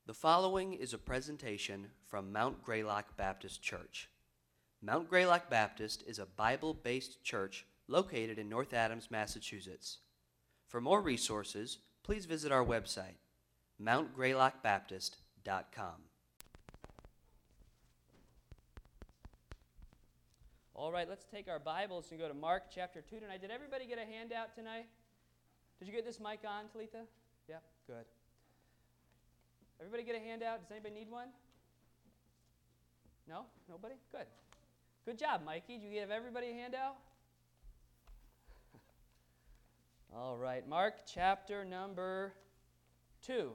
The following is a presentation from Mount Greylock Baptist Church. Mount Greylock Baptist is a Bible-based church located in North Adams, Massachusetts. For more resources, please visit our website, mountgreylockbaptist.com. All right, let's take our Bibles and go to Mark chapter 2 tonight. Did everybody get a handout tonight? Did you get this mic on, Talitha? Yeah, good. Everybody get a handout? Does anybody need one? No? Nobody? Good. Good job, Mikey. Did you give everybody a handout? All right, Mark chapter number 2.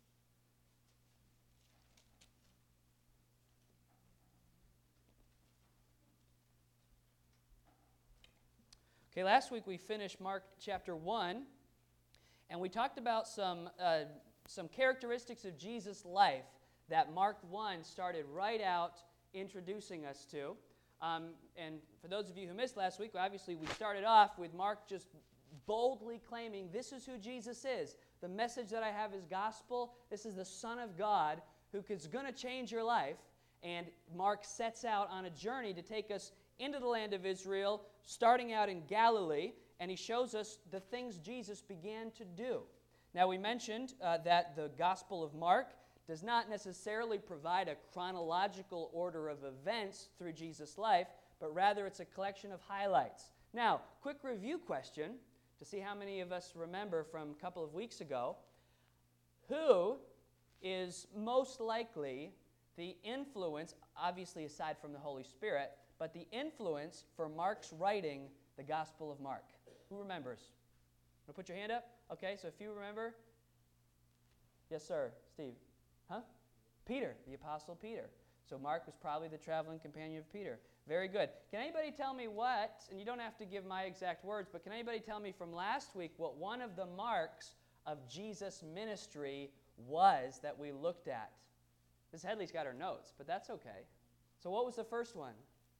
Okay, last week we finished Mark chapter 1, and we talked about some characteristics of Jesus' life that Mark 1 started right out introducing us to. And for those of you who missed last week, obviously we started off with Mark just boldly claiming, this is who Jesus is. The message that I have is gospel. This is the Son of God who is going to change your life. And Mark sets out on a journey to take us into the land of Israel, starting out in Galilee, and he shows us the things Jesus began to do. Now, we mentioned that the Gospel of Mark does not necessarily provide a chronological order of events through Jesus' life, but rather it's a collection of highlights. Now, quick review question to see how many of us remember from a couple of weeks ago. Who is most likely the influence, obviously aside from the Holy Spirit, but the influence for Mark's writing the Gospel of Mark? Who remembers? Want to put your hand up? Okay, so if you remember. Yes, sir. Steve. Huh? Peter, the Apostle Peter. So Mark was probably the traveling companion of Peter. Very good. Can anybody tell me what, and you don't have to give my exact words, but can anybody tell me from last week what one of the marks of Jesus' ministry was that we looked at? Miss Headley's got her notes, but that's okay. So what was the first one?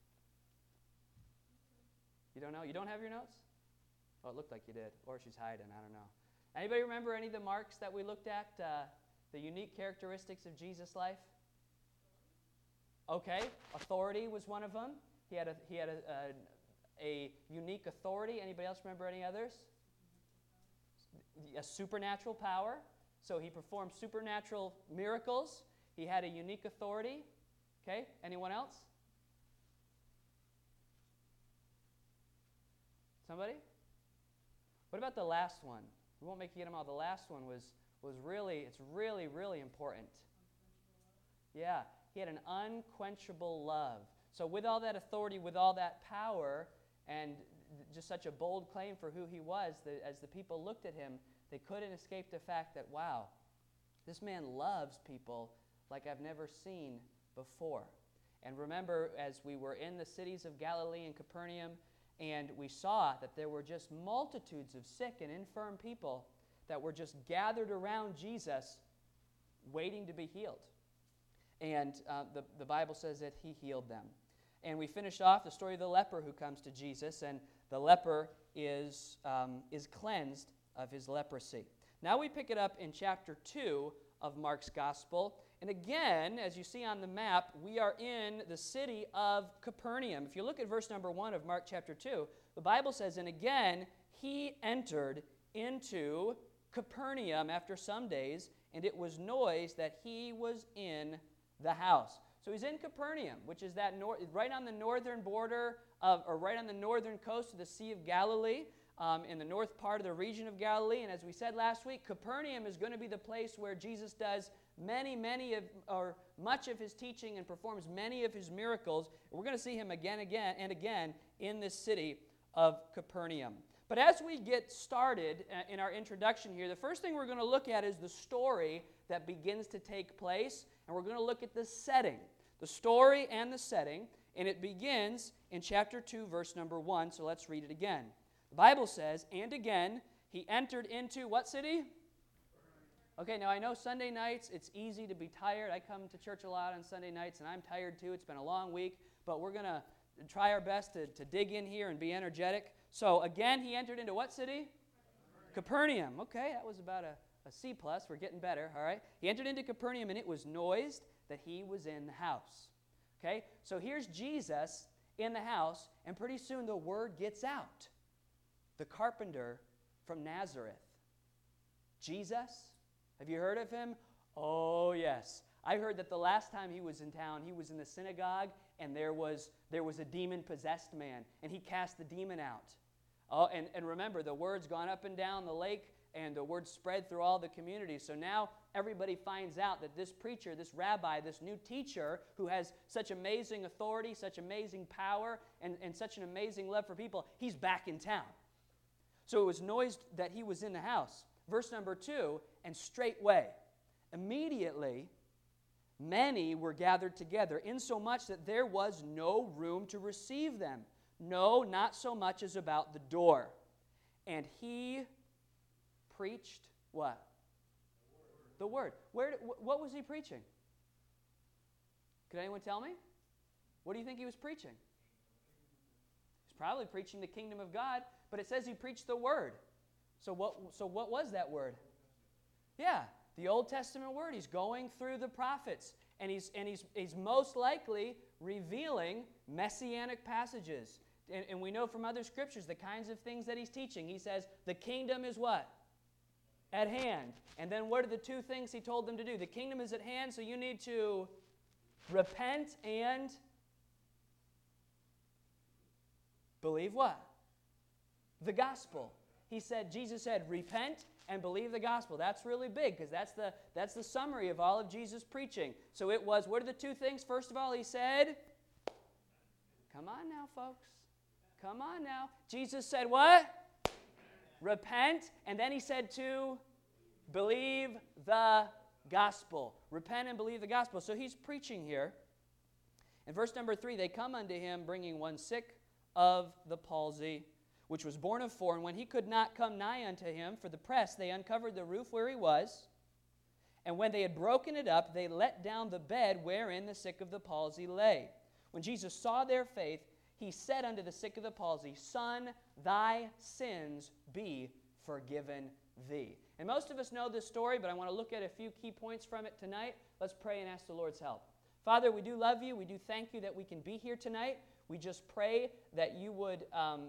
You don't know? You don't have your notes? Oh, it looked like you did. Or she's hiding. I don't know. Anybody remember any of the marks that we looked at, the unique characteristics of Jesus' life? Okay, authority was one of them. He had a unique authority. Anybody else remember any others? A supernatural power. So he performed supernatural miracles. He had a unique authority. Okay, anyone else? Somebody? What about the last one? We won't make you get them all. The last one was really important. Yeah, he had an unquenchable love. So with all that authority, with all that power, and just such a bold claim for who he was, as the people looked at him, they couldn't escape the fact that, wow, this man loves people like I've never seen before. And remember, as we were in the cities of Galilee and Capernaum, and we saw that there were just multitudes of sick and infirm people that were just gathered around Jesus waiting to be healed. And the Bible says that he healed them. And we finished off the story of the leper who comes to Jesus, and the leper is cleansed of his leprosy. Now we pick it up in chapter 2 of Mark's Gospel. And again, as you see on the map, we are in the city of Capernaum. If you look at verse number 1 of Mark chapter 2, the Bible says, and again, he entered into Capernaum after some days, and it was noised that he was in the house. So he's in Capernaum, which is that right on the northern border or right on the northern coast of the Sea of Galilee, in the north part of the region of Galilee. And as we said last week, Capernaum is going to be the place where Jesus does much of his teaching and performs many of his miracles. We're going to see him again and again in this city of Capernaum. But as we get started in our introduction here, the first thing we're going to look at is the story that begins to take place, and we're going to look at the setting, the story and the setting, and it begins in chapter 2, verse number 1, so let's read it again. The Bible says, and again, he entered into what city? Okay, now I know Sunday nights, it's easy to be tired. I come to church a lot on Sunday nights, and I'm tired too. It's been a long week, but we're going to try our best to dig in here and be energetic. So again, he entered into what city? Capernaum. Okay, that was about a A C+, we're getting better, all right? He entered into Capernaum, and it was noised that he was in the house. Okay? So here's Jesus in the house, and pretty soon the word gets out. The carpenter from Nazareth. Jesus? Have you heard of him? Oh, yes. I heard that the last time he was in town, he was in the synagogue, and there was a demon-possessed man, and he cast the demon out. Oh, and remember, the word's gone up and down the lake, and the word spread through all the community. So now everybody finds out that this preacher, this rabbi, this new teacher who has such amazing authority, such amazing power, and such an amazing love for people, he's back in town. So it was noised that he was in the house. Verse number 2, and straightway, immediately, many were gathered together, insomuch that there was no room to receive them. No, not so much as about the door. And he preached what? The word. What was he preaching? Could anyone tell me? What do you think he was preaching? He's probably preaching the kingdom of God, but it says he preached the word. So what was that word? Yeah, the Old Testament word. He's going through the prophets, and he's most likely revealing messianic passages. And we know from other scriptures the kinds of things that he's teaching. He says, the kingdom is what? At hand. And then what are the two things he told them to do? The kingdom is at hand, so you need to repent and believe what? The gospel. Jesus said, repent and believe the gospel. That's really big, because that's the summary of all of Jesus' preaching. So it was, what are the two things? First of all, he said, come on now, folks. Come on now. Jesus said what? Repent. And then he said to believe the gospel. Repent and believe the gospel. So he's preaching here. In verse number 3, they come unto him, bringing one sick of the palsy, which was born of 4. And when he could not come nigh unto him for the press, they uncovered the roof where he was. And when they had broken it up, they let down the bed wherein the sick of the palsy lay. When Jesus saw their faith, he said unto the sick of the palsy, Son, thy sins be forgiven thee. And most of us know this story, but I want to look at a few key points from it tonight. Let's pray and ask the Lord's help. Father, we do love you. We do thank you that we can be here tonight. We just pray that you would,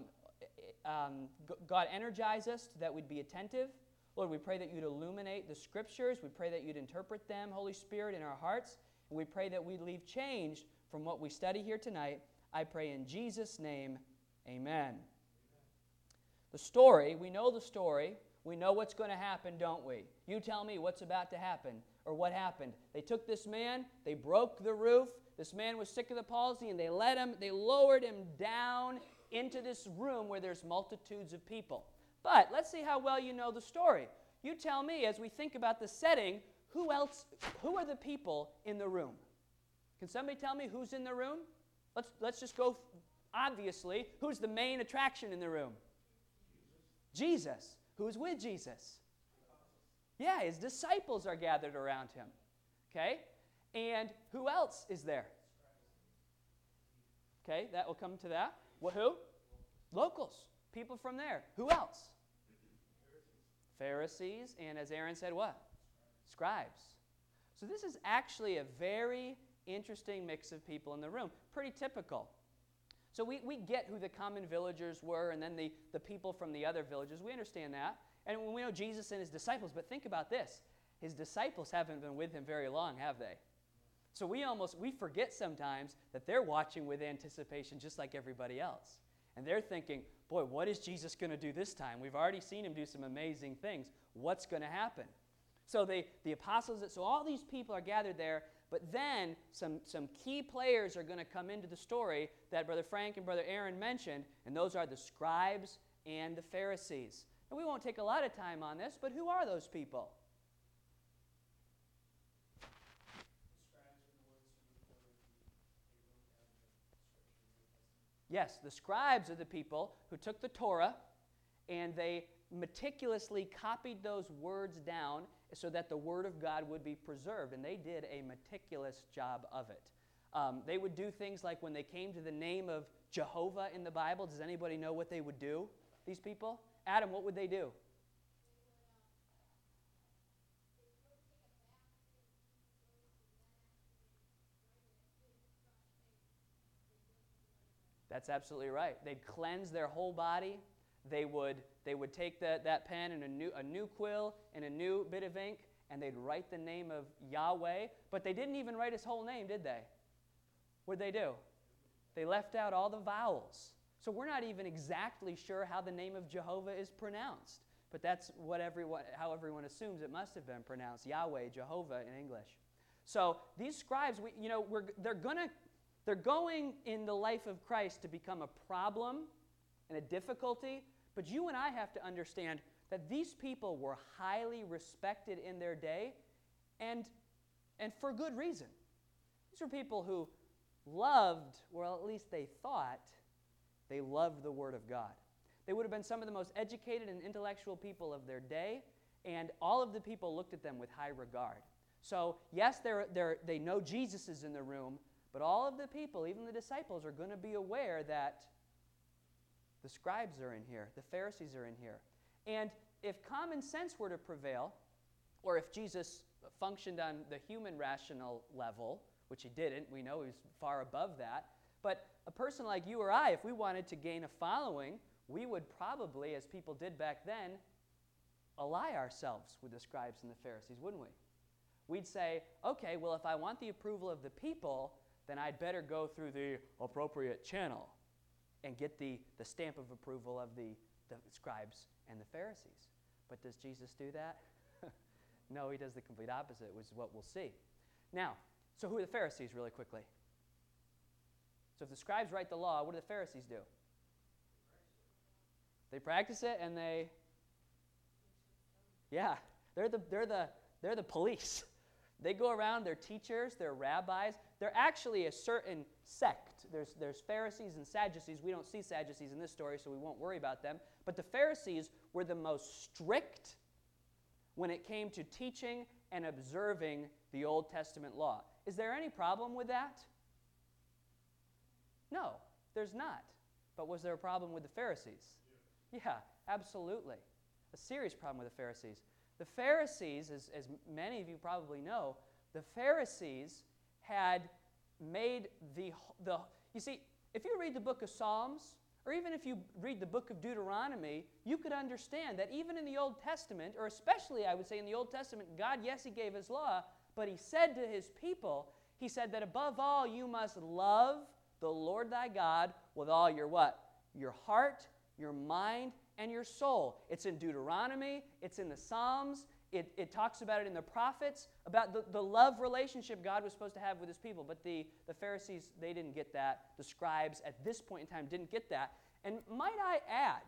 God, energize us, that we'd be attentive. Lord, we pray that you'd illuminate the Scriptures. We pray that you'd interpret them, Holy Spirit, in our hearts. And we pray that we'd leave changed from what we study here tonight. I pray in Jesus' name, amen. The story, we know the story. We know what's going to happen, don't we? You tell me what's about to happen or what happened. They took this man, they broke the roof. This man was sick of the palsy, and they lowered him down into this room where there's multitudes of people. But let's see how well you know the story. You tell me, as we think about the setting, who are the people in the room? Can somebody tell me who's in the room? Let's just go, obviously, who's the main attraction in the room? Jesus. Who's with Jesus? Yeah, his disciples are gathered around him. Okay? And who else is there? Okay, that will come to that. Well, who? Locals. People from there. Who else? Pharisees. And as Aaron said, what? Scribes. So this is actually a very interesting mix of people in the room. Pretty typical. So we get who the common villagers were, and then the people from the other villages. We understand that. And we know Jesus and his disciples, but think about this. His disciples haven't been with him very long, have they? So we forget sometimes that they're watching with anticipation just like everybody else. And they're thinking, boy, what is Jesus going to do this time? We've already seen him do some amazing things. What's going to happen? So the apostles, so all these people are gathered there, but then some key players are going to come into the story that Brother Frank and Brother Aaron mentioned, and those are the scribes and the Pharisees. And we won't take a lot of time on this, but who are those people? Yes, the scribes are the people who took the Torah and they meticulously copied those words down so that the Word of God would be preserved, and they did a meticulous job of it. They would do things like when they came to the name of Jehovah in the Bible, does anybody know what they would do, these people? Adam, what would they do? That's absolutely right. They'd cleanse their whole body. They would take that pen and a new quill and a new bit of ink, and they'd write the name of Yahweh. But they didn't even write his whole name, did they? What'd they do? They left out all the vowels. So we're not even exactly sure how the name of Jehovah is pronounced. But that's how everyone assumes it must have been pronounced, Yahweh, Jehovah in English. So these scribes, they're going in the life of Christ to become a problem and a difficulty. But you and I have to understand that these people were highly respected in their day, and for good reason. These were people who loved, well, at least they thought, they loved the Word of God. They would have been some of the most educated and intellectual people of their day, and all of the people looked at them with high regard. So, yes, they know Jesus is in the room, but all of the people, even the disciples, are going to be aware that the scribes are in here, the Pharisees are in here. And if common sense were to prevail, or if Jesus functioned on the human rational level, which he didn't, we know he was far above that, but a person like you or I, if we wanted to gain a following, we would probably, as people did back then, ally ourselves with the scribes and the Pharisees, wouldn't we? We'd say, okay, well, if I want the approval of the people, then I'd better go through the appropriate channel and get the stamp of approval of the scribes and the Pharisees. But does Jesus do that? No, he does the complete opposite, which is what we'll see. Now, so who are the Pharisees, really quickly? So if the scribes write the law, what do the Pharisees do? They practice it, and they're the police. They go around, they're teachers, they're rabbis. They're actually a certain sect. There's Pharisees and Sadducees. We don't see Sadducees in this story, so we won't worry about them. But the Pharisees were the most strict when it came to teaching and observing the Old Testament law. Is there any problem with that? No, there's not. But was there a problem with the Pharisees? Yeah, absolutely. A serious problem with the Pharisees. The Pharisees, as many of you probably know, the Pharisees had made you see, if you read the book of Psalms, or even if you read the book of Deuteronomy, you could understand that even in the Old Testament, or especially I would say in the Old Testament, God, yes, he gave his law, but he said to his people, he said that above all you must love the Lord thy God with all your what? Your heart, your mind, and your soul. It's in Deuteronomy, it's in the Psalms, it talks about it in the prophets, about the love relationship God was supposed to have with his people. But the Pharisees, they didn't get that. The scribes at this point in time didn't get that. And might I add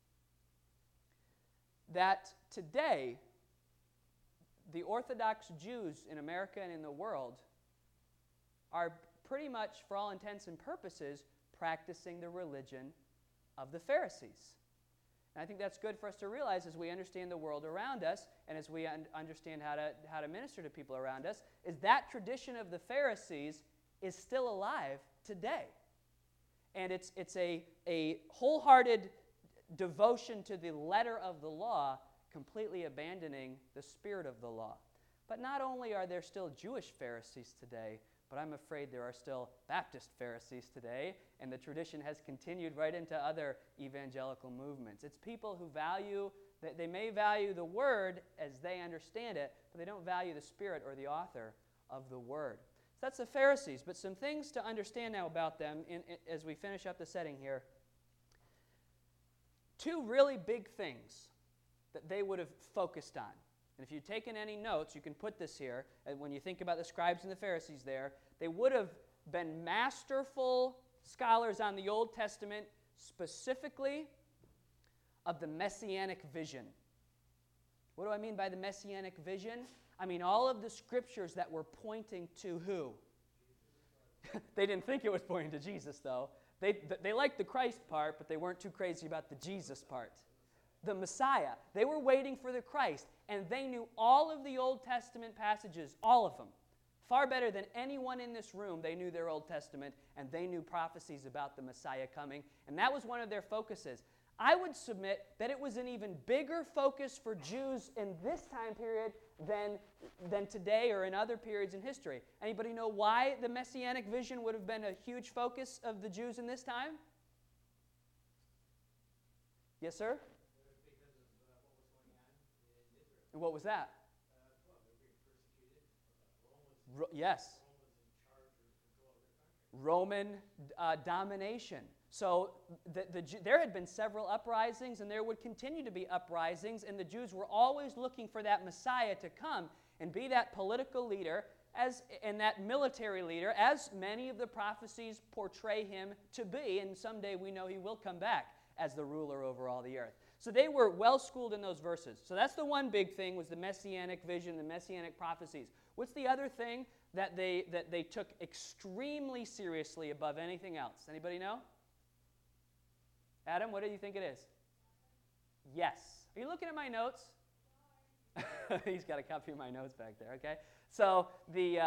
that today, the Orthodox Jews in America and in the world are pretty much, for all intents and purposes, practicing the religion of the Pharisees. And I think that's good for us to realize as we understand the world around us and as we understand how to minister to people around us, is that tradition of the Pharisees is still alive today. And it's a wholehearted devotion to the letter of the law, completely abandoning the spirit of the law. But not only are there still Jewish Pharisees today, but I'm afraid there are still Baptist Pharisees today, and the tradition has continued right into other evangelical movements. It's people who they may value the Word as they understand it, but they don't value the Spirit or the author of the Word. So that's the Pharisees, but some things to understand now about them as we finish up the setting here. Two really big things that they would have focused on. And if you've taken any notes, you can put this here. And when you think about the scribes and the Pharisees there, they would have been masterful scholars on the Old Testament, specifically of the Messianic vision. What do I mean by the Messianic vision? I mean all of the scriptures that were pointing to who? They didn't think it was pointing to Jesus, though. They liked the Christ part, but they weren't too crazy about the Jesus part. The Messiah. They were waiting for the Christ, and they knew all of the Old Testament passages, all of them. Far better than anyone in this room, they knew their Old Testament, and they knew prophecies about the Messiah coming, and that was one of their focuses. I would submit that it was an even bigger focus for Jews in this time period than today or in other periods in history. Anybody know why the Messianic vision would have been a huge focus of the Jews in this time? Yes, sir? And what was that? Yes. Roman domination. So there had been several uprisings, and there would continue to be uprisings, and the Jews were always looking for that Messiah to come and be that political leader and that military leader, as many of the prophecies portray him to be, and someday we know he will come back as the ruler over all the earth. So they were well schooled in those verses. So that's the one big thing, was the messianic vision, the messianic prophecies. What's the other thing that they took extremely seriously above anything else? Anybody know? Adam, what do you think it is? Yes. Are you looking at my notes? He's got a copy of my notes back there, okay? So the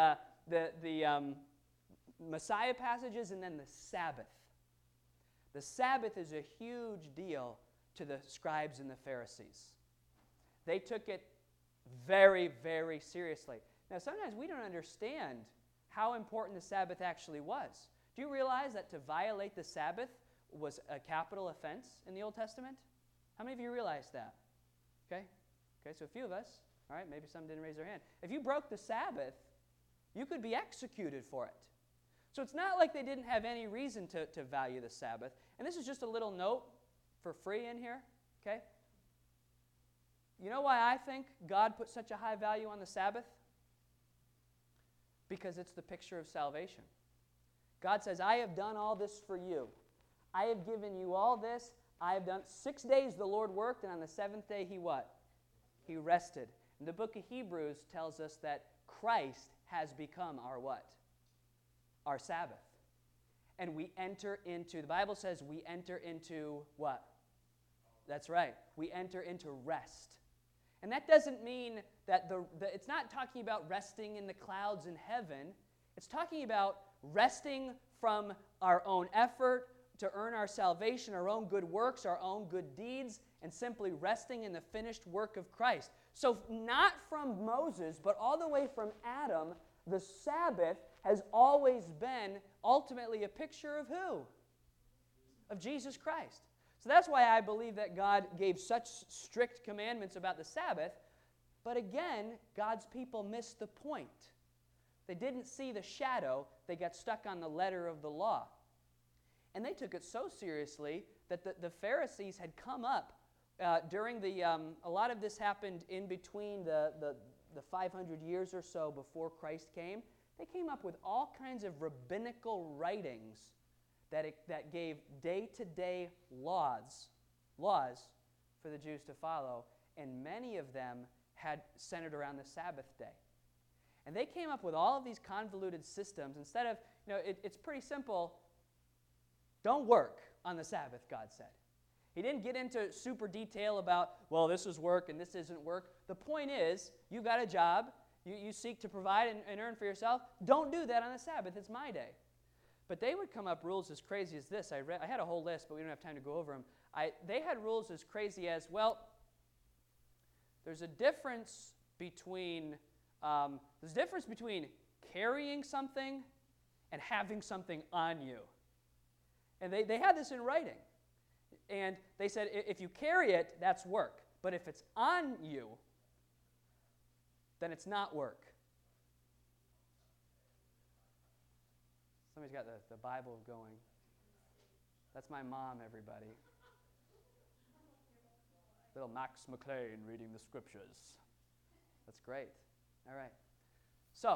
Messiah passages and then the Sabbath. The Sabbath is a huge deal to the scribes and the Pharisees. They took it very, very seriously. Now, sometimes we don't understand how important the Sabbath actually was. Do you realize that to violate the Sabbath was a capital offense in the Old Testament? How many of you realize that? Okay, so a few of us. All right, maybe some didn't raise their hand. If you broke the Sabbath, you could be executed for it. So it's not like they didn't have any reason to value the Sabbath. And this is just a little note for free in here, okay? You know why I think God put such a high value on the Sabbath? Because it's the picture of salvation. God says, I have done all this for you. I have given you all this. I have done 6 days the Lord worked, and on the seventh day he what? He rested. And the book of Hebrews tells us that Christ has become our what? Our Sabbath. And we enter into, the Bible says we enter into what? That's right. We enter into rest. And that doesn't mean that it's not talking about resting in the clouds in heaven. It's talking about resting from our own effort to earn our salvation, our own good works, our own good deeds, and simply resting in the finished work of Christ. So not from Moses, but all the way from Adam, the Sabbath has always been ultimately a picture of who? Of Jesus Christ. So that's why I believe that God gave such strict commandments about the Sabbath. But again, God's people missed the point. They didn't see the shadow. They got stuck on the letter of the law. And they took it so seriously that the Pharisees had come up during a lot of this happened in between the 500 years or so before Christ came. They came up with all kinds of rabbinical writings that gave day-to-day laws for the Jews to follow, and many of them had centered around the Sabbath day. And they came up with all of these convoluted systems. Instead of, it's pretty simple. Don't work on the Sabbath, God said. He didn't get into super detail about, well, this is work and this isn't work. The point is, you've got a job. You seek to provide and earn for yourself. Don't do that on the Sabbath. It's my day. But they would come up rules as crazy as this. I had a whole list, but we don't have time to go over them. They had rules as crazy as, well, there's a difference between carrying something and having something on you. And they had this in writing. And they said, if you carry it, that's work. But if it's on you, then it's not work. Somebody's got the Bible going. That's my mom, everybody. Little Max McLean reading the scriptures. That's great. All right. So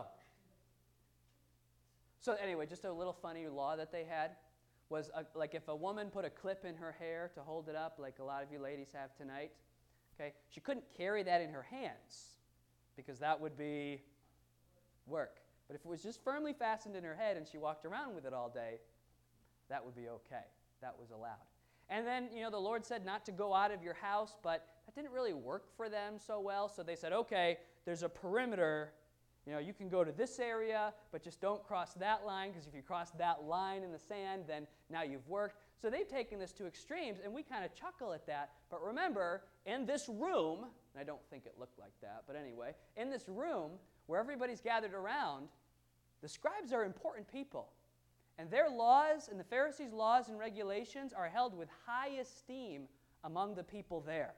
anyway, just a little funny law that they had was like if a woman put a clip in her hair to hold it up, like a lot of you ladies have tonight, okay, she couldn't carry that in her hands because that would be work. But if it was just firmly fastened in her head and she walked around with it all day, that would be okay. That was allowed. And then, the Lord said not to go out of your house, but that didn't really work for them so well. So they said, okay, there's a perimeter. You can go to this area, but just don't cross that line, because if you cross that line in the sand, then now you've worked. So they've taken this to extremes, and we kind of chuckle at that. But remember, in this room, and I don't think it looked like that, but anyway, in this room where everybody's gathered around, the scribes are important people. And their laws and the Pharisees' laws and regulations are held with high esteem among the people there.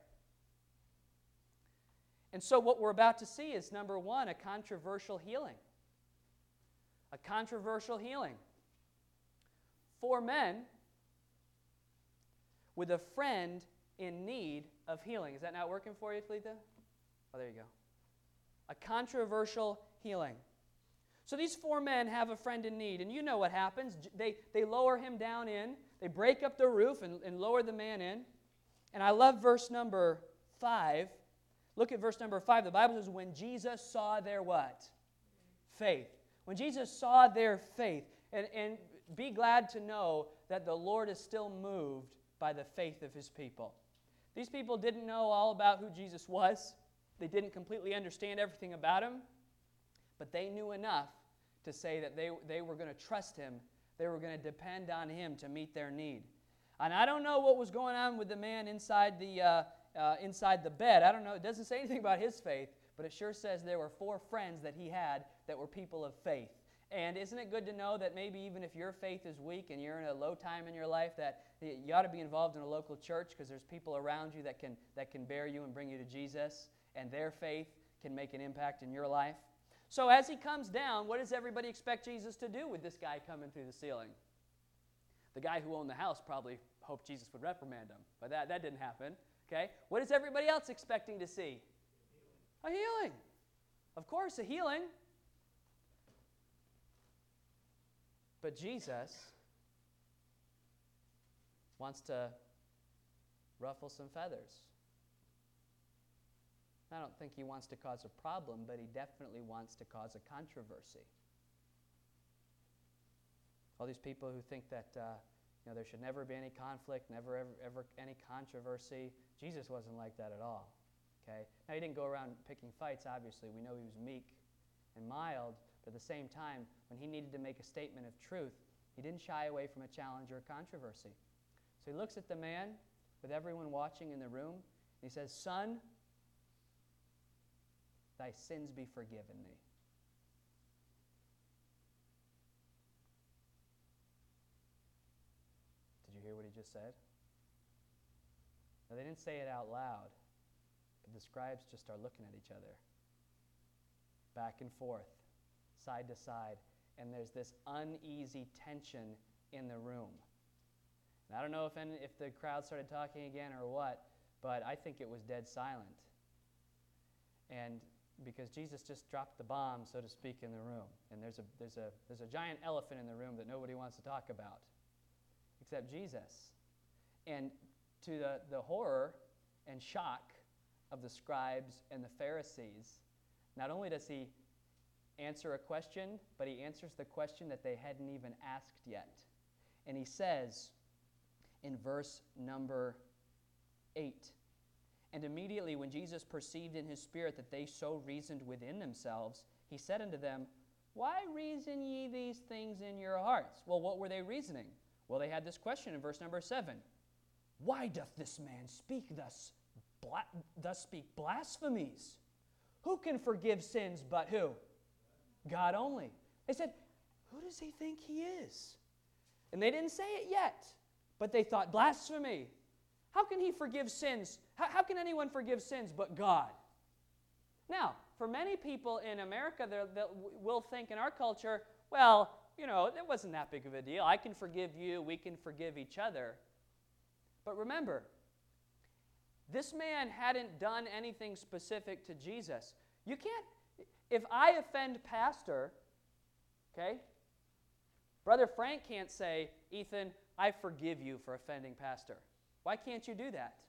And so what we're about to see is, number one, a controversial healing. A controversial healing. 4 men with a friend in need of healing. Is that not working for you, Talitha? Oh, there you go. A controversial healing. So these 4 men have a friend in need, and you know what happens. They lower him down in. They break up the roof and lower the man in. And I love verse number 5. Look at verse number 5. The Bible says, when Jesus saw their what? Faith. When Jesus saw their faith. And be glad to know that the Lord is still moved by the faith of His people. These people didn't know all about who Jesus was. They didn't completely understand everything about Him. But they knew enough to say that they were going to trust Him. They were going to depend on Him to meet their need. And I don't know what was going on with the man inside the bed. I don't know. It doesn't say anything about his faith, but it sure says there were 4 friends that he had that were people of faith. And isn't it good to know that maybe even if your faith is weak and you're in a low time in your life, that you ought to be involved in a local church because there's people around you that can bear you and bring you to Jesus, and their faith can make an impact in your life. So as he comes down, what does everybody expect Jesus to do with this guy coming through the ceiling? The guy who owned the house probably hoped Jesus would reprimand him, but that didn't happen. Okay? What is everybody else expecting to see? A healing. Of course, a healing. But Jesus wants to ruffle some feathers. I don't think He wants to cause a problem, but He definitely wants to cause a controversy. All these people who think that there should never be any conflict, never ever any controversy. Jesus wasn't like that at all. Okay? Now, He didn't go around picking fights, obviously. We know He was meek and mild, but at the same time, when He needed to make a statement of truth, He didn't shy away from a challenge or a controversy. So He looks at the man with everyone watching in the room, and He says, "Son, thy sins be forgiven thee." Did you hear what He just said? Now, they didn't say it out loud, but the scribes just start looking at each other, back and forth, side to side, and there's this uneasy tension in the room. And I don't know if the crowd started talking again or what, but I think it was dead silent. And because Jesus just dropped the bomb, so to speak, in the room. And there's a giant elephant in the room that nobody wants to talk about, except Jesus. And to the horror and shock of the scribes and the Pharisees, not only does He answer a question, but He answers the question that they hadn't even asked yet. And He says in verse number 8, "And immediately when Jesus perceived in His spirit that they so reasoned within themselves, He said unto them, Why reason ye these things in your hearts?" Well, what were they reasoning? Well, they had this question in verse number 7. "Why doth this man speak thus speak blasphemies? Who can forgive sins but who? God only." They said, "Who does he think he is?" And they didn't say it yet, but they thought, blasphemy. How can he forgive sins? How can anyone forgive sins but God? Now, for many people in America, they will think in our culture, well, it wasn't that big of a deal. I can forgive you. We can forgive each other. But remember, this man hadn't done anything specific to Jesus. You can't, if I offend pastor, okay, Brother Frank can't say, "Ethan, I forgive you for offending pastor." Why can't you do that?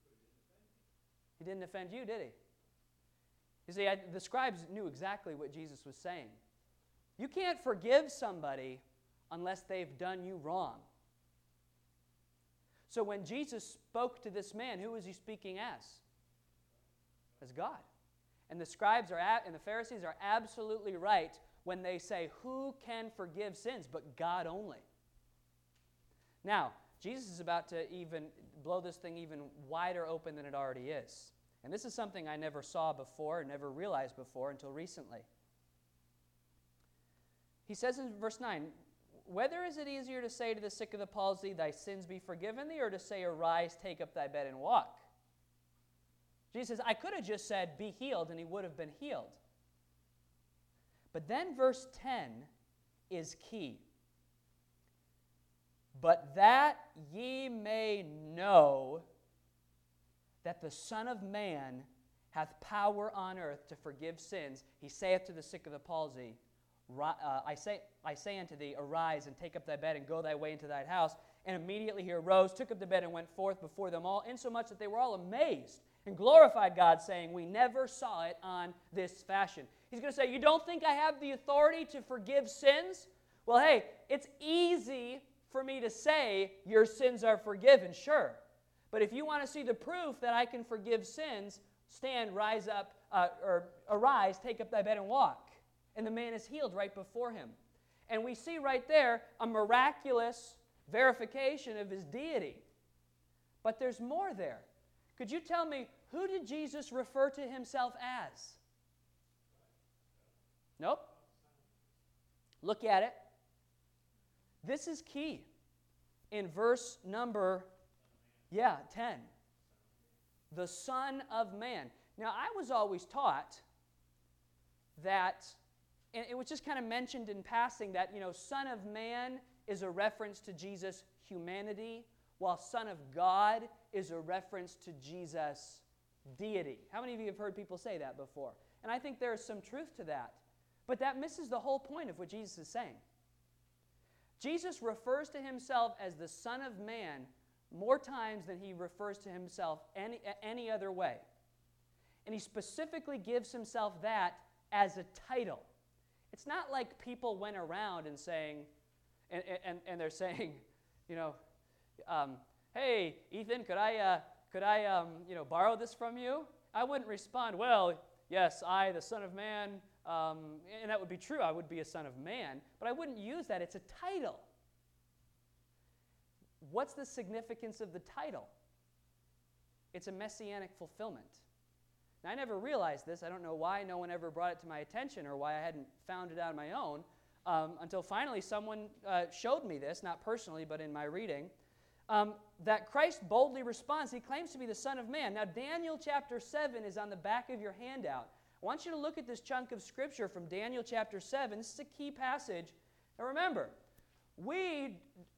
He didn't offend you, did he? You see, the scribes knew exactly what Jesus was saying. You can't forgive somebody unless they've done you wrong. So when Jesus spoke to this man, who was He speaking as? As God. And the scribes and the Pharisees are absolutely right when they say, who can forgive sins but God only? Now, Jesus is about to even blow this thing even wider open than it already is. And this is something I never saw before, never realized before until recently. He says in verse 9, whether is it easier to say to the sick of the palsy, thy sins be forgiven thee, or to say, arise, take up thy bed and walk? Jesus says, I could have just said, be healed, and he would have been healed. But then verse 10 is key. But that ye may know that the Son of Man hath power on earth to forgive sins, he saith to the sick of the palsy, I say unto thee, arise and take up thy bed and go thy way into thine house. And immediately he arose, took up the bed, and went forth before them all, insomuch that they were all amazed and glorified God, saying, we never saw it on this fashion. He's going to say, you don't think I have the authority to forgive sins? Well, hey, it's easy for me to say your sins are forgiven, sure. But if you want to see the proof that I can forgive sins, stand, rise up, or arise, take up thy bed and walk. And the man is healed right before him. And we see right there a miraculous verification of his deity. But there's more there. Could you tell me, who did Jesus refer to himself as? Nope. Look at it. This is key. In verse number, 10. The Son of Man. Now, I was always taught that, and it was just kind of mentioned in passing, that, Son of Man is a reference to Jesus' humanity, while Son of God is a reference to Jesus' deity. How many of you have heard people say that before? And I think there is some truth to that. But that misses the whole point of what Jesus is saying. Jesus refers to himself as the Son of Man more times than he refers to himself any other way. And he specifically gives himself that as a title. It's not like people went around and saying, and they're saying, hey, Ethan, could I borrow this from you? I wouldn't respond, well, yes, I, the Son of Man, and that would be true. I would be a son of man, but I wouldn't use that. It's a title. What's the significance of the title? It's a messianic fulfillment. Now, I never realized this. I don't know why no one ever brought it to my attention or why I hadn't found it out on my own until finally someone showed me this, not personally, but in my reading, that Christ boldly responds. He claims to be the Son of Man. Now, Daniel chapter 7 is on the back of your handout. I want you to look at this chunk of Scripture from Daniel chapter 7. This is a key passage. Now, remember, we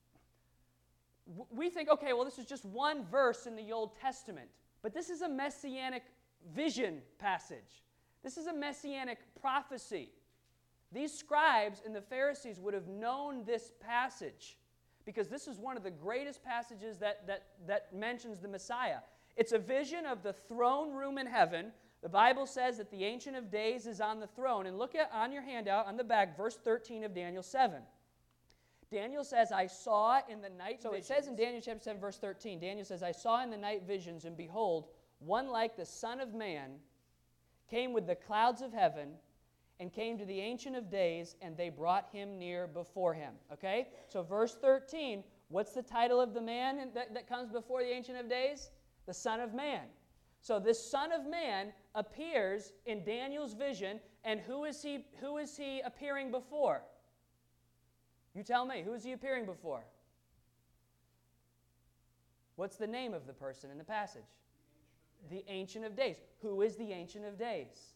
think, okay, well, this is just one verse in the Old Testament. But this is a messianic vision passage. This is a messianic prophecy. These scribes and the Pharisees would have known this passage because this is one of the greatest passages that mentions the Messiah. It's a vision of the throne room in heaven. The Bible says that the Ancient of Days is on the throne. And look at on your handout, on the back, verse 13 of Daniel 7. Daniel says, I saw in the night visions. So it says in Daniel chapter 7, verse 13, Daniel says, I saw in the night visions, and behold, one like the Son of Man came with the clouds of heaven and came to the Ancient of Days, and they brought him near before him. Okay? So verse 13, what's the title of the man that comes before the Ancient of Days? The Son of Man. So this Son of Man appears in Daniel's vision, and who is he appearing before? You tell me, who is he appearing before? What's the name of the person in the passage? The Ancient of Days. Who is the Ancient of Days?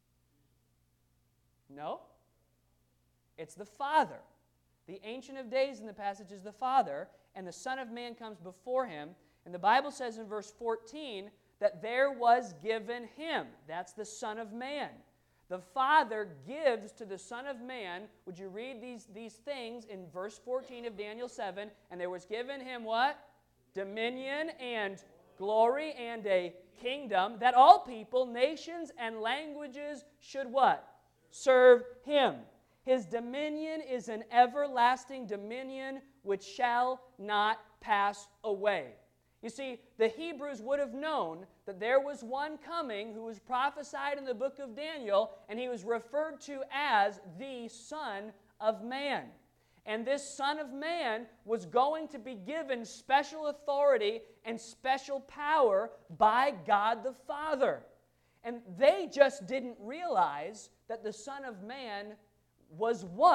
No? It's the Father. The Ancient of Days in the passage is the Father, and the Son of Man comes before him. And the Bible says in verse 14 that there was given him. That's the Son of Man. The Father gives to the Son of Man. Would you read these things in verse 14 of Daniel 7? And there was given him what? Dominion and glory and a kingdom, that all people, nations, and languages should what? Serve him. His dominion is an everlasting dominion which shall not pass away. You see, the Hebrews would have known that there was one coming who was prophesied in the book of Daniel, and he was referred to as the Son of Man. And this Son of Man was going to be given special authority and special power by God the Father. And they just didn't realize that the Son of Man was one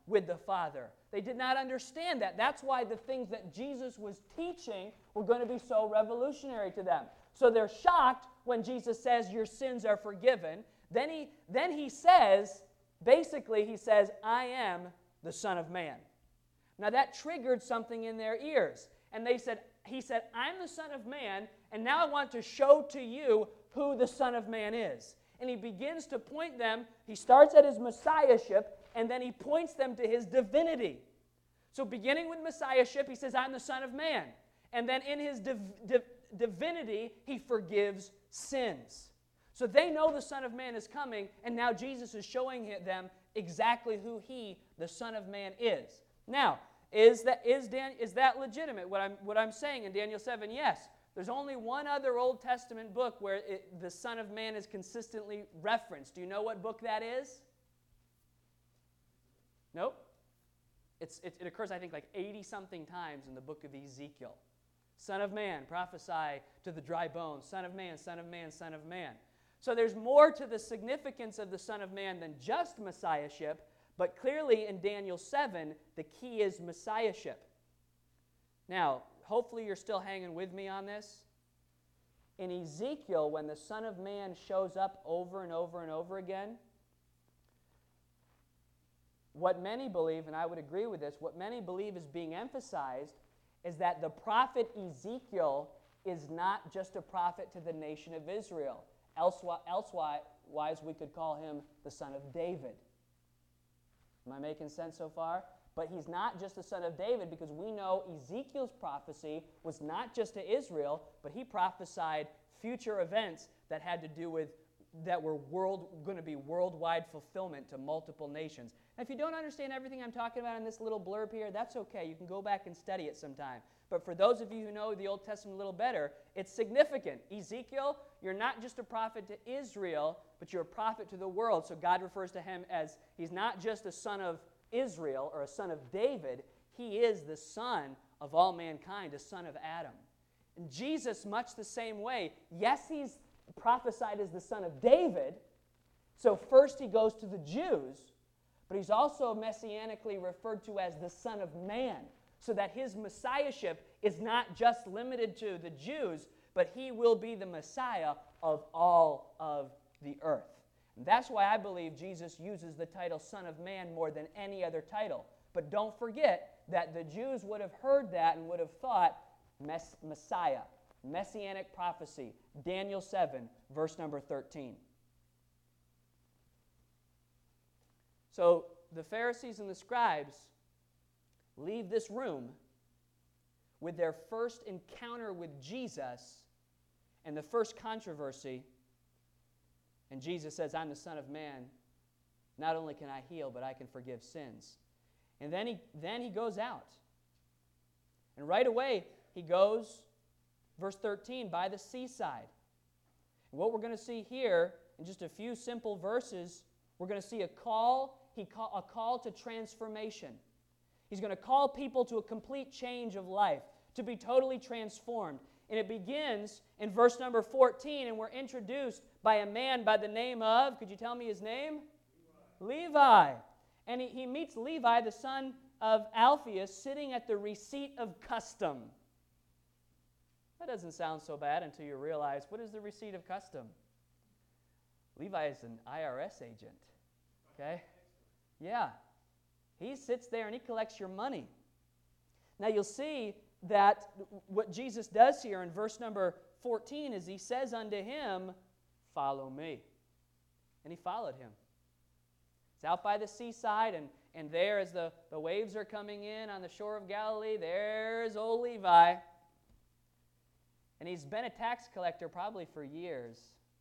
with the Father. They did not understand that. That's why the things that Jesus was teaching were going to be so revolutionary to them. So they're shocked when Jesus says, your sins are forgiven. Then he says, basically he says, I am the Son of Man. Now that triggered something in their ears. And he said, I'm the Son of Man, and now I want to show to you who the Son of Man is. And he begins to point them, he starts at his messiahship, and then he points them to his divinity. So beginning with messiahship, he says, I'm the Son of Man. And then in his divinity, he forgives sins. So they know the Son of Man is coming, and now Jesus is showing them exactly who he, the Son of Man, is. Now, is that legitimate, what I'm saying in Daniel 7? Yes. There's only one other Old Testament book where the Son of Man is consistently referenced. Do you know what book that is? Nope. It occurs, I think, like 80-something times in the book of Ezekiel. Son of man, prophesy to the dry bones. Son of man, son of man, son of man. So there's more to the significance of the Son of Man than just messiahship, but clearly in Daniel 7, the key is messiahship. Now, hopefully you're still hanging with me on this. In Ezekiel, when the Son of Man shows up over and over and over again, what many believe, and I would agree with this, what many believe is being emphasized is that the prophet Ezekiel is not just a prophet to the nation of Israel. Elsewise, we could call him the son of David. Am I making sense so far? But he's not just the son of David, because we know Ezekiel's prophecy was not just to Israel, but he prophesied future events that had to do with, that were going to be worldwide fulfillment to multiple nations. And if you don't understand everything I'm talking about in this little blurb here, that's okay. You can go back and study it sometime. But for those of you who know the Old Testament a little better, it's significant. Ezekiel, you're not just a prophet to Israel, but you're a prophet to the world. So God refers to him as, he's not just a son of Israel or a son of David. He is the son of all mankind, a son of Adam. And Jesus, much the same way. Yes, he's prophesied as the son of David. So first he goes to the Jews, but he's also messianically referred to as the Son of Man, so that his messiahship is not just limited to the Jews, but he will be the Messiah of all of the earth. And that's why I believe Jesus uses the title Son of Man more than any other title. But don't forget that the Jews would have heard that and would have thought Messiah, messianic prophecy, Daniel 7, verse number 13. So the Pharisees and the scribes leave this room with their first encounter with Jesus and the first controversy. And Jesus says, I'm the Son of Man. Not only can I heal, but I can forgive sins. And then he goes out. And right away, he goes, verse 13, by the seaside. And what we're going to see here in just a few simple verses, we're going to see a call to transformation. He's going to call people to a complete change of life, to be totally transformed. And it begins in verse number 14, and we're introduced by a man by the name of, could you tell me his name? Levi. And he meets Levi, the son of Alphaeus, sitting at the receipt of custom. That doesn't sound so bad until you realize, what is the receipt of custom? Levi is an IRS agent. Okay? Yeah. He sits there and he collects your money. Now you'll see that what Jesus does here in verse number 14 is he says unto him, follow me. And he followed him. It's out by the seaside, and there as the waves are coming in on the shore of Galilee, there's old Levi. And he's been a tax collector probably for years.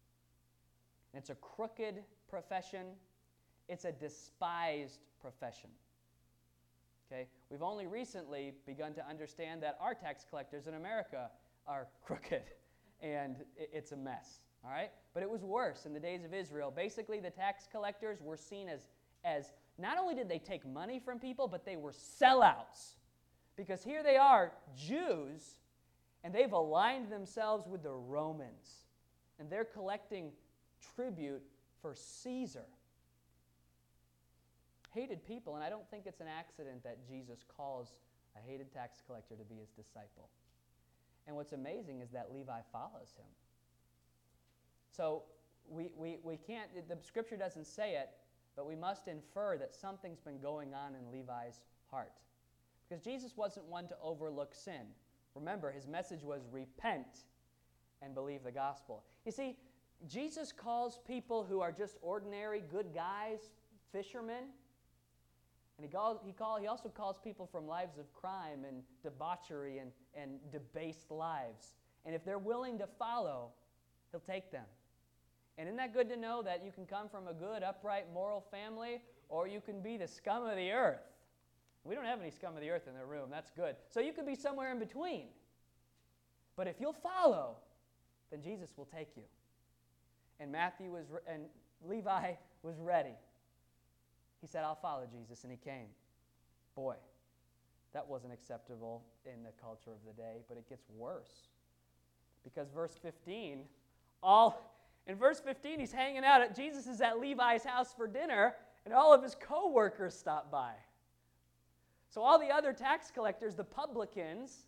And it's a crooked profession. It's a despised profession. Okay? We've only recently begun to understand that our tax collectors in America are crooked, and it's a mess. All right? But it was worse in the days of Israel. Basically, the tax collectors were seen as not only did they take money from people, but they were sellouts. Because here they are, Jews, and they've aligned themselves with the Romans. And they're collecting tribute for Caesar. hated people, and I don't think it's an accident that Jesus calls a hated tax collector to be his disciple. And what's amazing is that Levi follows him. So we can't, the scripture doesn't say it, but we must infer that something's been going on in Levi's heart. Because Jesus wasn't one to overlook sin. Remember, his message was repent and believe the gospel. You see, Jesus calls people who are just ordinary good guys, fishermen, and he also calls people from lives of crime and debauchery and debased lives. And if they're willing to follow, he'll take them. And isn't that good to know that you can come from a good, upright, moral family, or you can be the scum of the earth? We don't have any scum of the earth in the room. That's good. So you could be somewhere in between. But if you'll follow, then Jesus will take you. And Levi was ready. He said, I'll follow Jesus, and he came. Boy, that wasn't acceptable in the culture of the day, but it gets worse. Because verse 15, in verse 15, he's hanging out Jesus is at Levi's house for dinner, and all of his co-workers stop by. So all the other tax collectors, the publicans,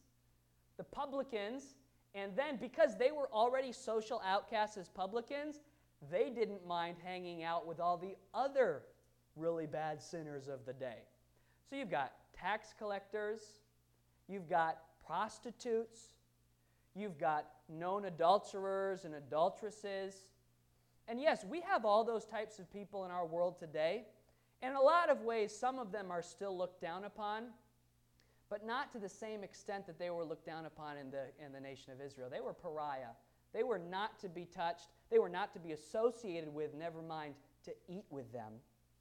and then because they were already social outcasts as publicans, they didn't mind hanging out with all the other really bad sinners of the day. So you've got tax collectors, you've got prostitutes, you've got known adulterers and adulteresses. And yes, we have all those types of people in our world today. And in a lot of ways, some of them are still looked down upon, but not to the same extent that they were looked down upon in the nation of Israel. They were pariah. They were not to be touched. They were not to be associated with, never mind to eat with them.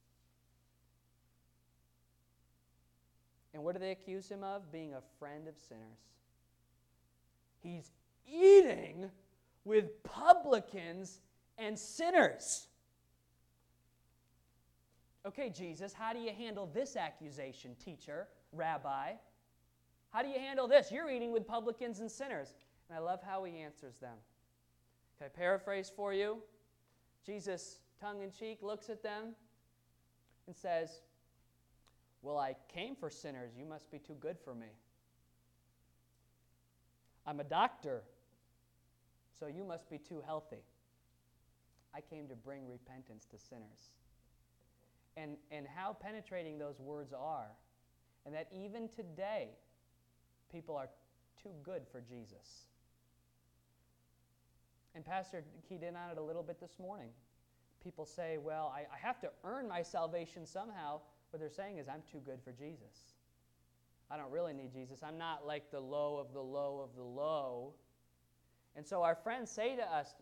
And what do they accuse him of? Being a friend of sinners. He's eating with publicans and sinners. Okay, Jesus, how do you handle this accusation, teacher, rabbi? How do you handle this? You're eating with publicans and sinners. And I love how he answers them. Can I paraphrase for you? Jesus, tongue-in-cheek, looks at them and says, well, I came for sinners. You must be too good for me. I'm a doctor, so you must be too healthy. I came to bring repentance to sinners. And how penetrating those words are, and that even today, people are too good for Jesus. And Pastor keyed in on it a little bit this morning. People say, well, I have to earn my salvation somehow. What they're saying is, I'm too good for Jesus. I don't really need Jesus. I'm not like the low of the low of the low. And so our friends say to us,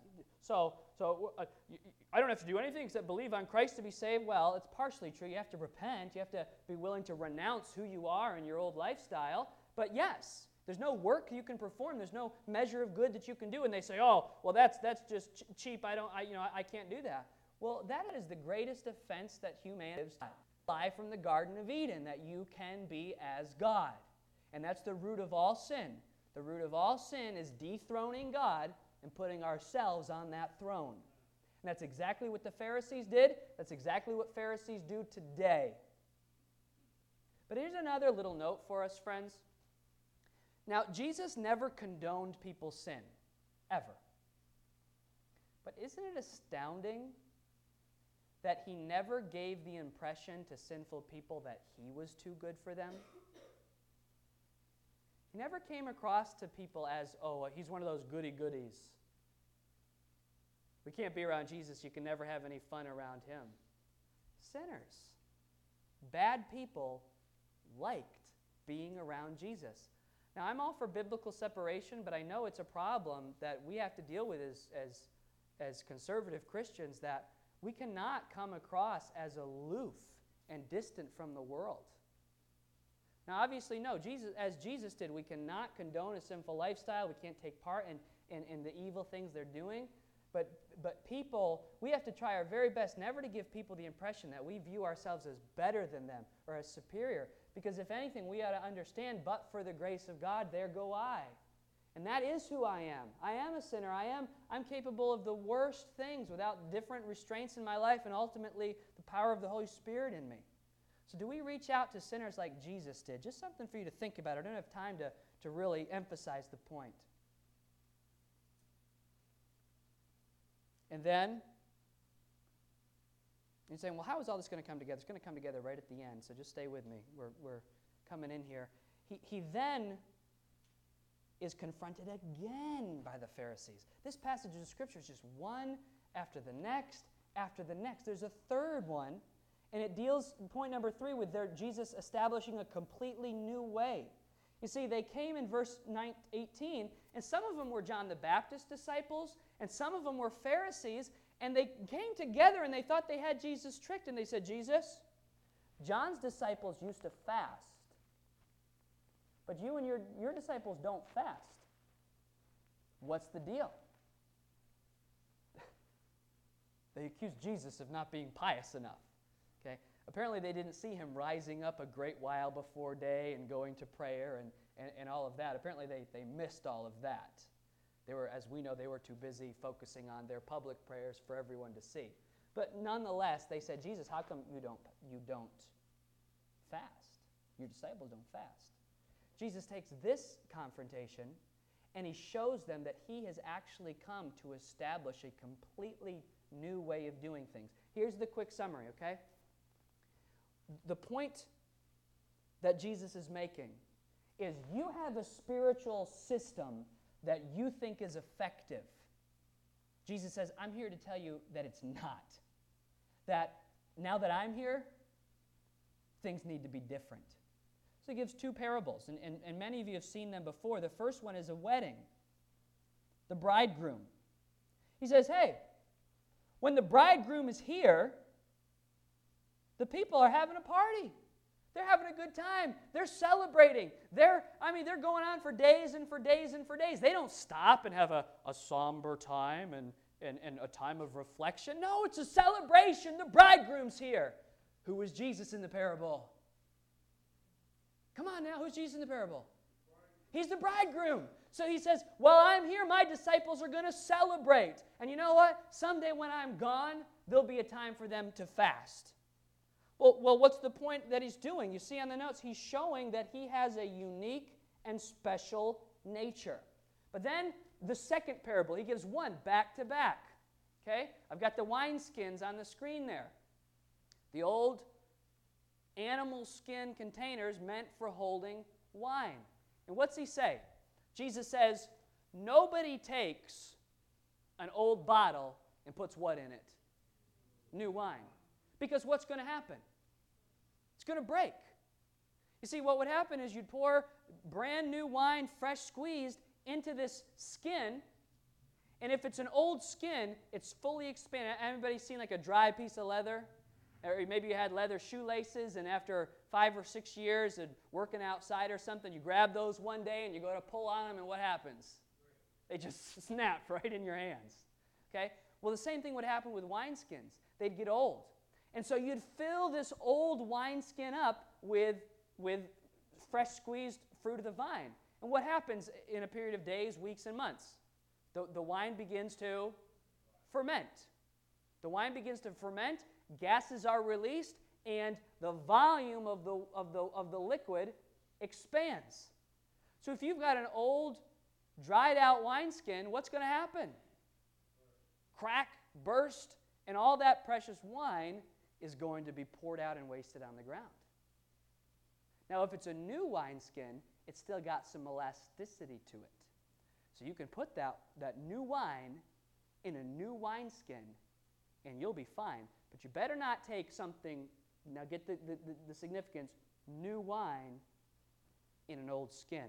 I don't have to do anything except believe on Christ to be saved. Well, it's partially true. You have to repent. You have to be willing to renounce who you are and your old lifestyle. But yes, there's no work you can perform. There's no measure of good that you can do. And they say, oh, well, that's just cheap. I can't do that. Well, that is the greatest offense that humanity has. Lie from the Garden of Eden, that you can be as God. And that's the root of all sin. The root of all sin is dethroning God and putting ourselves on that throne. And that's exactly what the Pharisees did. That's exactly what Pharisees do today. But here's another little note for us, friends. Now, Jesus never condoned people's sin, ever. But isn't it astounding that he never gave the impression to sinful people that he was too good for them? He never came across to people as, oh, he's one of those goody-goodies. We can't be around Jesus. You can never have any fun around him. Sinners, bad people liked being around Jesus. Now, I'm all for biblical separation, but I know it's a problem that we have to deal with as conservative Christians, that we cannot come across as aloof and distant from the world. Now, obviously, no. As Jesus did, we cannot condone a sinful lifestyle. We can't take part in the evil things they're doing. But people, we have to try our very best never to give people the impression that we view ourselves as better than them or as superior. Because if anything, we ought to understand, but for the grace of God, there go I. And that is who I am. I am a sinner. I'm capable of the worst things without different restraints in my life and ultimately the power of the Holy Spirit in me. So do we reach out to sinners like Jesus did? Just something for you to think about. I don't have time to really emphasize the point. And then, you're saying, well, how is all this going to come together? It's going to come together right at the end, so just stay with me. We're coming in here. He then is confronted again by the Pharisees. This passage of Scripture is just one after the next, after the next. There's a third one, and it deals, point number 3, with Jesus establishing a completely new way. You see, they came in verse 18, and some of them were John the Baptist's disciples, and some of them were Pharisees, and they came together and they thought they had Jesus tricked, and they said, Jesus, John's disciples used to fast, but you and your disciples don't fast. What's the deal? They accused Jesus of not being pious enough. Okay? Apparently they didn't see him rising up a great while before day and going to prayer and all of that. Apparently they missed all of that. They were, as we know, they were too busy focusing on their public prayers for everyone to see. But nonetheless, they said, Jesus, how come you don't fast? Your disciples don't fast. Jesus takes this confrontation and he shows them that he has actually come to establish a completely new way of doing things. Here's the quick summary, okay? The point that Jesus is making is you have a spiritual system that you think is effective. Jesus says, I'm here to tell you that it's not. That now that I'm here, things need to be different. So he gives 2 parables, and many of you have seen them before. The first one is a wedding. The bridegroom. He says, hey, when the bridegroom is here, the people are having a party. They're having a good time. They're celebrating. They're going on for days and for days and for days. They don't stop and have a somber time and a time of reflection. No, it's a celebration. The bridegroom's here. Who was Jesus in the parable? Come on now, who's Jesus in the parable? He's the bridegroom. So he says, while I'm here, my disciples are going to celebrate. And you know what? Someday when I'm gone, there'll be a time for them to fast. Well, what's the point that he's doing? You see on the notes, he's showing that he has a unique and special nature. But then the second parable, he gives one back to back. Okay? I've got the wineskins on the screen there. The old animal skin containers meant for holding wine. And what's he say? Jesus says, nobody takes an old bottle and puts what in it? New wine. Because what's going to happen? It's going to break. You see, what would happen is you'd pour brand new wine, fresh squeezed, into this skin, and if it's an old skin, it's fully expanded. Anybody seen like a dry piece of leather? Or maybe you had leather shoelaces, and after 5 or 6 years of working outside or something, you grab those one day and you go to pull on them, and what happens? They just snap right in your hands. Okay? Well, the same thing would happen with wineskins. They'd get old. And so you'd fill this old wineskin up with fresh squeezed fruit of the vine. And what happens in a period of days, weeks, and months? The wine begins to ferment. The wine begins to ferment, gases are released, and the volume of the liquid expands. So if you've got an old, dried out wineskin, what's going to happen? Crack, burst, and all that precious wine is going to be poured out and wasted on the ground. Now, if it's a new wineskin, it's still got some elasticity to it. So you can put that new wine in a new wineskin, and you'll be fine. But you better not take something, now get the significance, new wine in an old skin.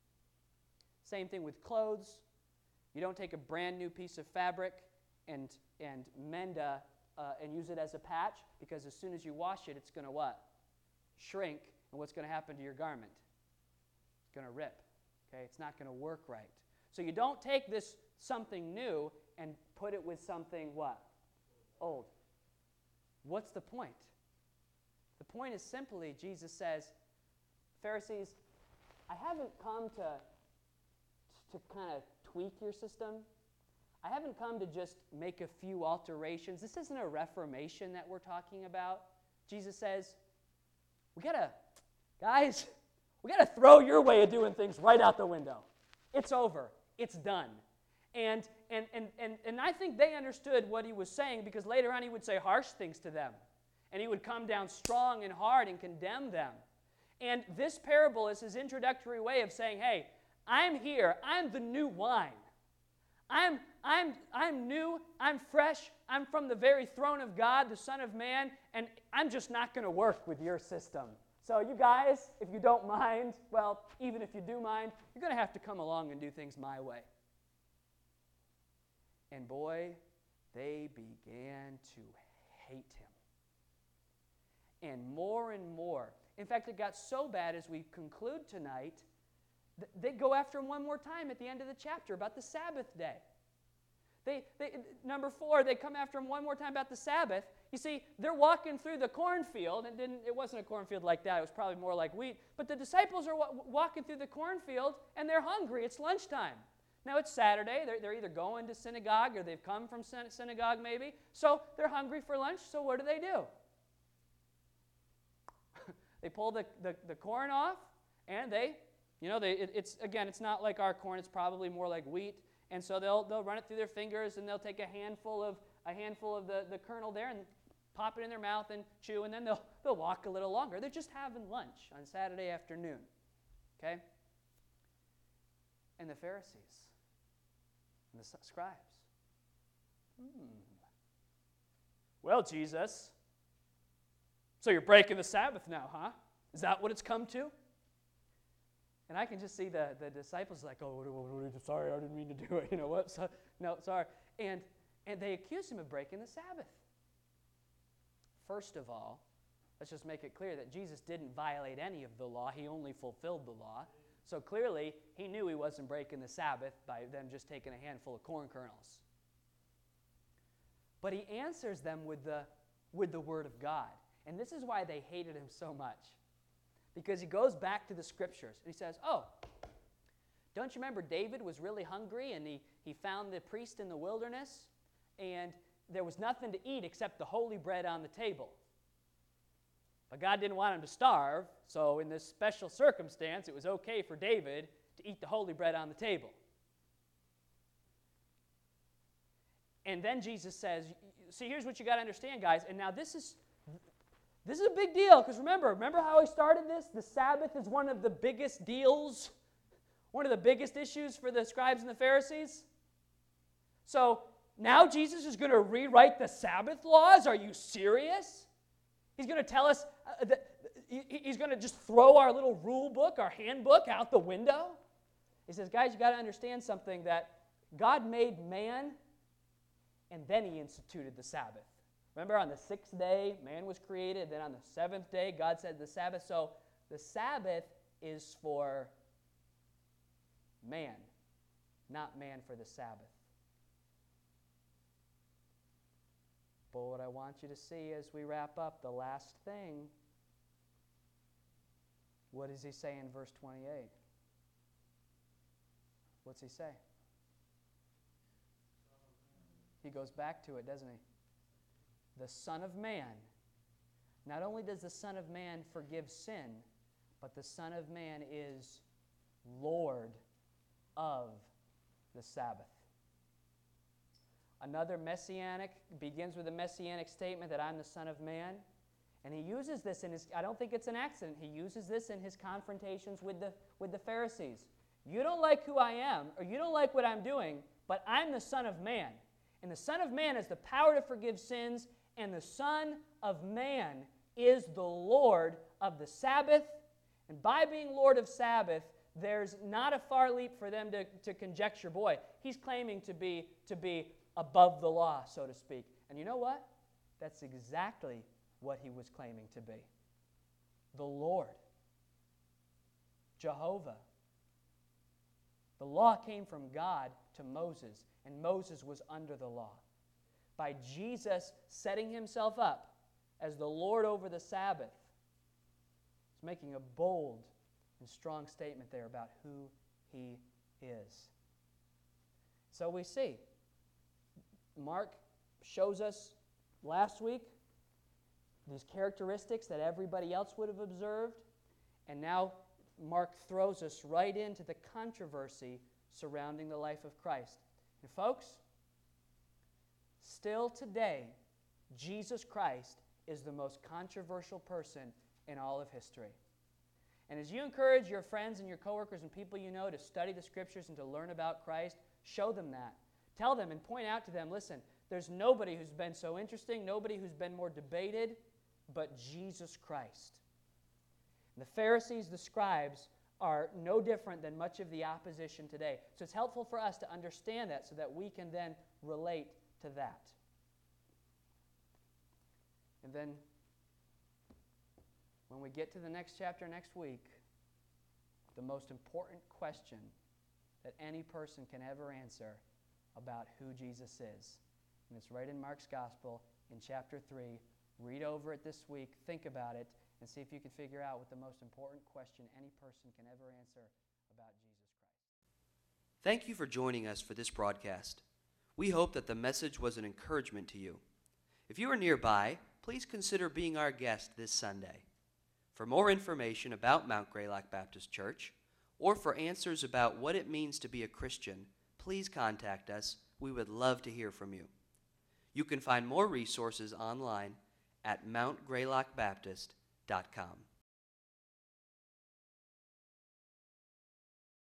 Same thing with clothes. You don't take a brand new piece of fabric and mend and use it as a patch, because as soon as you wash it, it's going to what? Shrink, and what's going to happen to your garment? It's going to rip. Okay, it's not going to work right. So you don't take this something new and put it with something what? Old. What's the point? The point is simply, Jesus says, Pharisees, I haven't come to kind of tweak your system. I haven't come to just make a few alterations. This isn't a reformation that we're talking about. Jesus says, guys, we got to throw your way of doing things right out the window. It's over. It's done. And I think they understood what he was saying, because later on he would say harsh things to them. And he would come down strong and hard and condemn them. And this parable is his introductory way of saying, hey, I'm here. I'm the new wine. I'm new. I'm fresh. I'm from the very throne of God, the Son of Man, and I'm just not going to work with your system. So you guys, if you don't mind, well, even if you do mind, you're going to have to come along and do things my way. And boy, they began to hate him. And more. In fact, it got so bad as we conclude tonight, they go after him one more time at the end of the chapter about the Sabbath day. Number 4, they come after him one more time about the Sabbath. You see, they're walking through the cornfield, and it wasn't a cornfield like that. It was probably more like wheat. But the disciples are walking through the cornfield, and they're hungry. It's lunchtime. Now, it's Saturday. They're either going to synagogue or they've come from synagogue maybe. So they're hungry for lunch. So what do? They pull the corn off, and it's not like our corn. It's probably more like wheat. And so they'll run it through their fingers, and they'll take a handful of the kernel there and pop it in their mouth and chew, and then they'll walk a little longer. They're just having lunch on Saturday afternoon. Okay? And the Pharisees and the scribes. Well, Jesus, so you're breaking the Sabbath now, huh? Is that what it's come to? And I can just see the disciples like, sorry, I didn't mean to do it. You know what? No, sorry. And they accuse him of breaking the Sabbath. First of all, let's just make it clear that Jesus didn't violate any of the law. He only fulfilled the law. So clearly, he knew he wasn't breaking the Sabbath by them just taking a handful of corn kernels. But he answers them with the Word of God. And this is why they hated him so much. Because he goes back to the Scriptures, and he says, don't you remember David was really hungry, and he found the priest in the wilderness, and there was nothing to eat except the holy bread on the table. But God didn't want him to starve, so in this special circumstance, it was okay for David to eat the holy bread on the table. And then Jesus says, see, here's what you got to understand, guys, and now this is a big deal, because remember how I started this? The Sabbath is one of the biggest deals, one of the biggest issues for the scribes and the Pharisees. So now Jesus is going to rewrite the Sabbath laws? Are you serious? He's going to tell us, he's going to just throw our little rule book, our handbook out the window? He says, guys, you got to understand something, that God made man, and then he instituted the Sabbath. Remember, on the 6th day, man was created. Then on the 7th day, God said the Sabbath. So the Sabbath is for man, not man for the Sabbath. But what I want you to see as we wrap up, the last thing, what does he say in verse 28? What's he say? He goes back to it, doesn't he? The Son of Man. Not only does the Son of Man forgive sin, but the Son of Man is Lord of the Sabbath. Another messianic, begins with a messianic statement that I'm the Son of Man. And he uses this I don't think it's an accident, he uses this in his confrontations with the Pharisees. You don't like who I am, or you don't like what I'm doing, but I'm the Son of Man. And the Son of Man has the power to forgive sins, and the Son of Man is the Lord of the Sabbath. And by being Lord of Sabbath, there's not a far leap for them to conjecture, boy, he's claiming to be above the law, so to speak. And you know what? That's exactly what he was claiming to be. The Lord. Jehovah. The law came from God to Moses, and Moses was under the law. By Jesus setting himself up as the Lord over the Sabbath, he's making a bold and strong statement there about who he is. So we see, Mark shows us last week these characteristics that everybody else would have observed. And now Mark throws us right into the controversy surrounding the life of Christ. And folks, still today, Jesus Christ is the most controversial person in all of history. And as you encourage your friends and your coworkers and people you know to study the Scriptures and to learn about Christ, show them that. Tell them and point out to them, listen, there's nobody who's been so interesting, nobody who's been more debated, but Jesus Christ. And the Pharisees, the scribes, are no different than much of the opposition today. So it's helpful for us to understand that so that we can then relate to that. And then when we get to the next chapter next week, the most important question that any person can ever answer about who Jesus is. And it's right in Mark's Gospel in chapter 3. Read over it this week, think about it, and see if you can figure out what the most important question any person can ever answer about Jesus Christ. Thank you for joining us for this broadcast. We hope that the message was an encouragement to you. If you are nearby, please consider being our guest this Sunday. For more information about Mount Greylock Baptist Church, or for answers about what it means to be a Christian, please contact us. We would love to hear from you. You can find more resources online at mountgreylockbaptist.com.